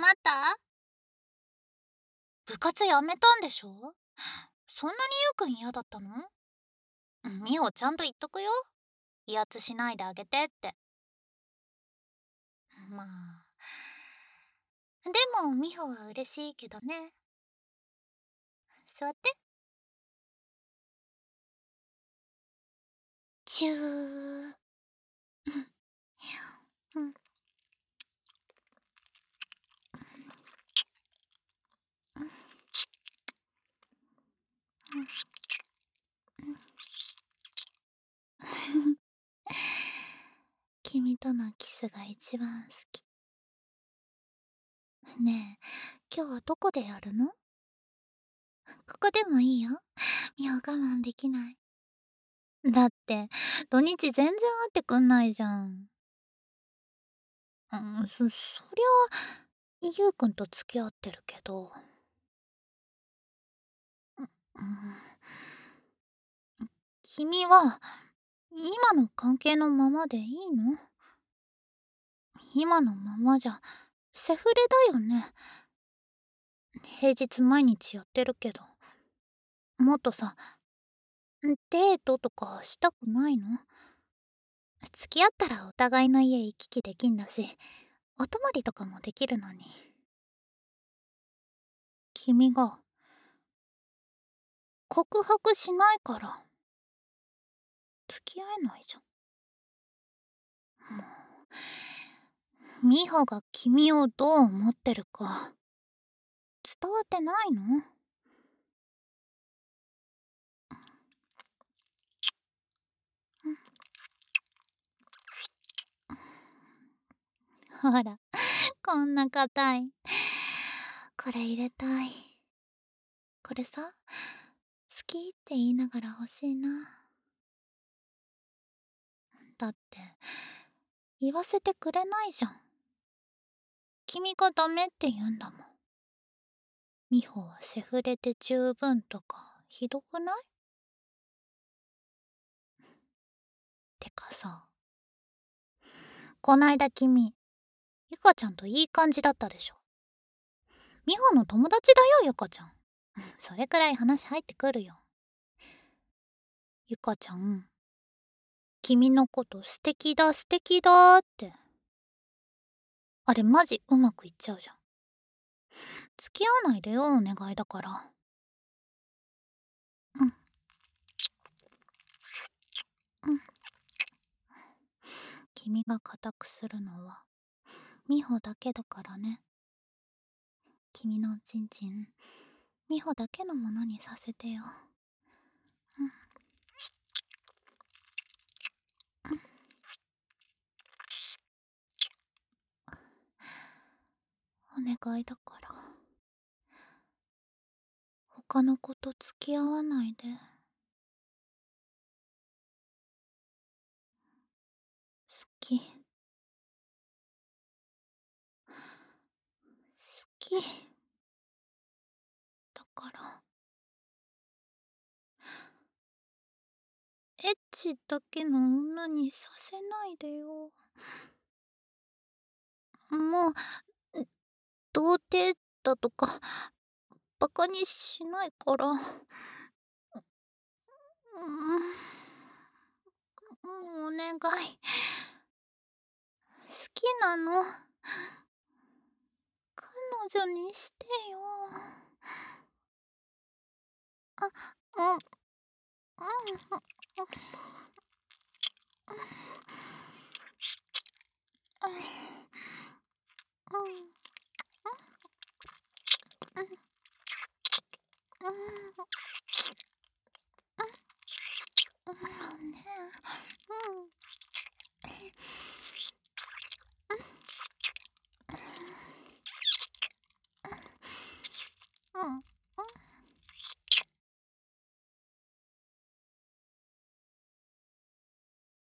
なった？部活やめたんでしょ？そんなにゆうくん嫌だったの？みほちゃんと言っとくよ。威圧しないであげてって。まあ。でもみほは嬉しいけどね。座って。チュー。うん。君とのキスが一番好き。ねえ、今日はどこでやるの？ここでもいいよ。みほ我慢できない。だって土日全然会ってくんないじゃん。そりゃゆうくんと付き合ってるけど。うん、君は今の関係のままでいいの？今のままじゃセフレだよね。平日毎日やってるけど、もっとさ、デートとかしたくないの？付き合ったらお互いの家行き来できんだし、お泊まりとかもできるのに。君が告白しないから付き合えないじゃん。もう、美穂が君をどう思ってるか伝わってないの？ほら、こんな硬い。これ入れたい。これさ、好きって言いながら欲しいな。だって、言わせてくれないじゃん。君がダメって言うんだもん。美穂はセフレで十分とか、ひどくない？てかさ、こないだ君、ゆかちゃんといい感じだったでしょ。美穂の友達だよ、ゆかちゃん。それくらい話入ってくるよ。ゆかちゃん、君のこと素敵だ素敵だって。あれマジうまくいっちゃうじゃん。付き合わないでよ、お願いだから。うん。うん。君が固くするのは美穂だけだからね。君のちんちん美穂だけのものにさせてよ。うん。お願いだから他の子と付き合わないで。好き、好きだからエッチだけの女にさせないでよ。もう童貞だとかバカにしないから。お願い。好きなの。彼女にしてよ。あ、うん、うん、うん、うん。